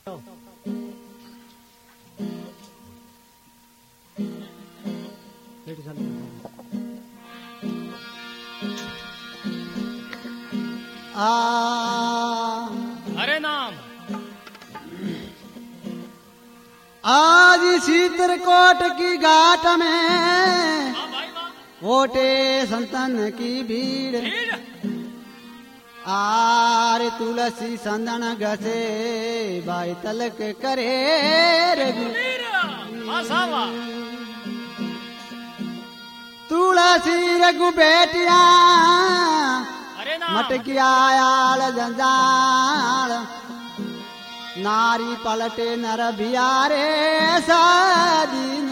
हरे नाम आज चित्रकोट की घाट में वोटे संतन की भीड़ आर तुलसी संदन घसे बाई तलक करे तुलसी रघु बेटिया मटकिया आयाल जंजाल नारी पलटे नर बियारे सादीन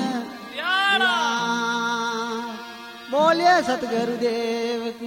बोले सतगुरुदेव की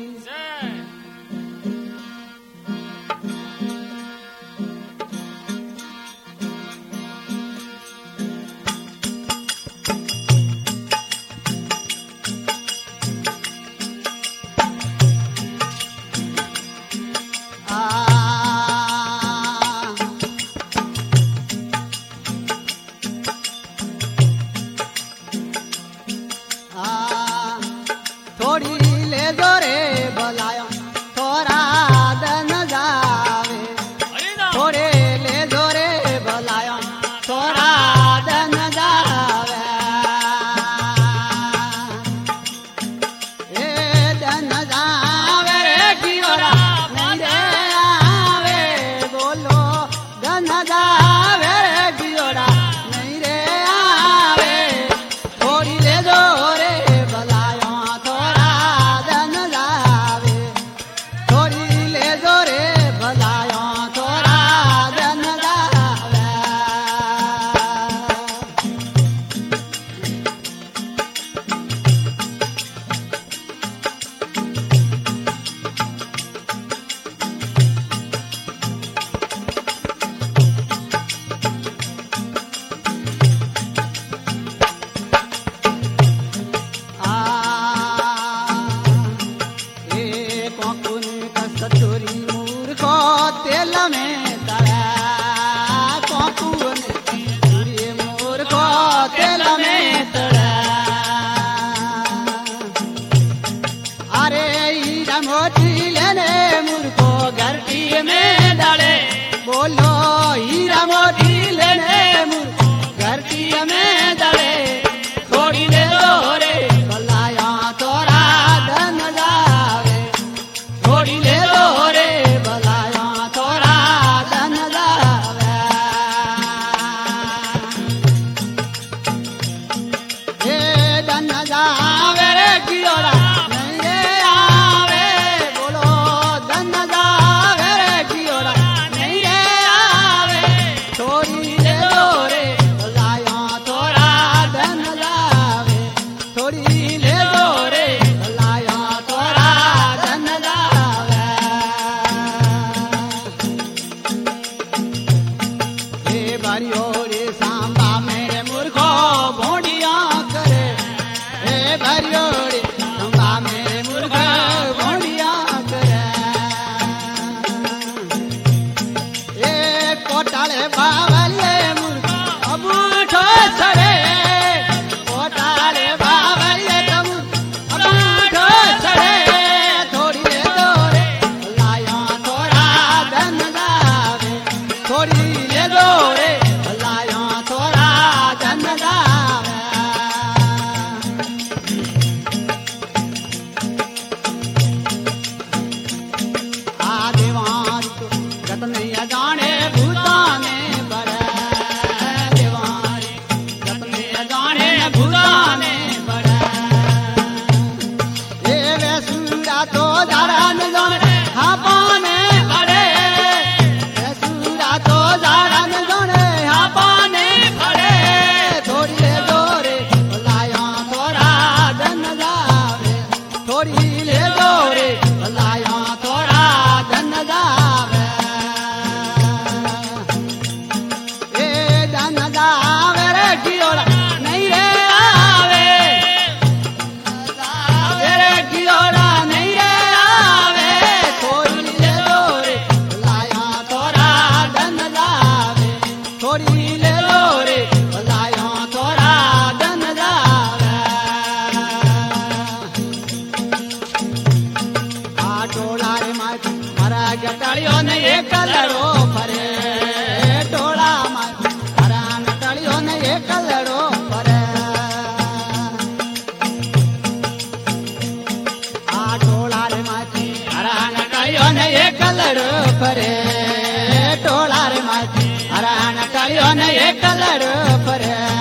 हरण करियो ने एक लड़ पर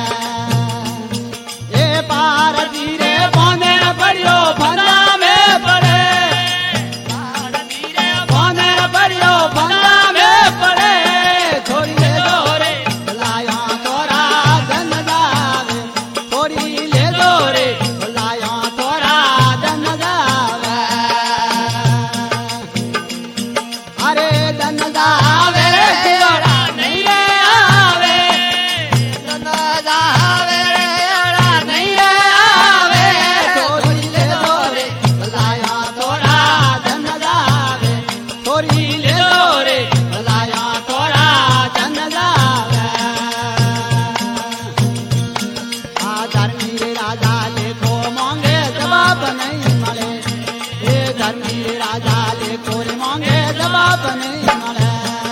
ये पार धीरे पौने न पड़ियो फंदा में पड़े पार धीरे पौने न पड़ियो फंदा में पड़े थोड़ी ले दो रे लाया तोरा धन जावे थोड़ी ले दो रे लाया तोरा धन जावे अरे धन जावे रे कियोड़ा नहीं रे आवे धन जावे रे कियोड़ा नहीं रे आवे थोड़ी ले दो रे लाया तोरा धन जावे थोड़ी ले दो रे लाया तोरा धन जावे आ धर्मी रे राजा लेखो मांगे जवाब नहीं मले ये धर्मी रे राजा लेखो रे मांगे जवाब नहीं मले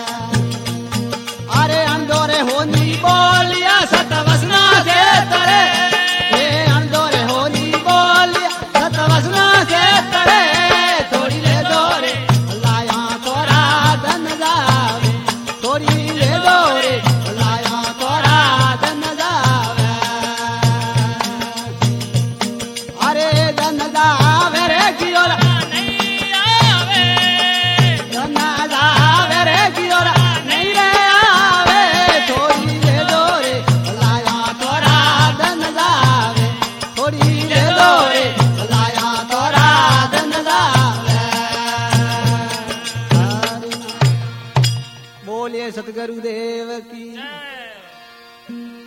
अरे अंदोरे होनी बोलिया सतवसना से तरे ये अंदोरे होनी बोलिया सतवसना से तरे थोड़ी ले दो रे लाया तोरा धन जावे थोड़ी ले दो रे लाया तोरा धन जावे अरे धन जावे रे कियोरा नहीं आवे धन जावे रे कियोरा नहीं रे आवे थोड़ी ले दो रे लाया तोरा धन जावे थोड़ी ले दो रे लाया तोरा धन जावे बोलिए सतगुरुदेव की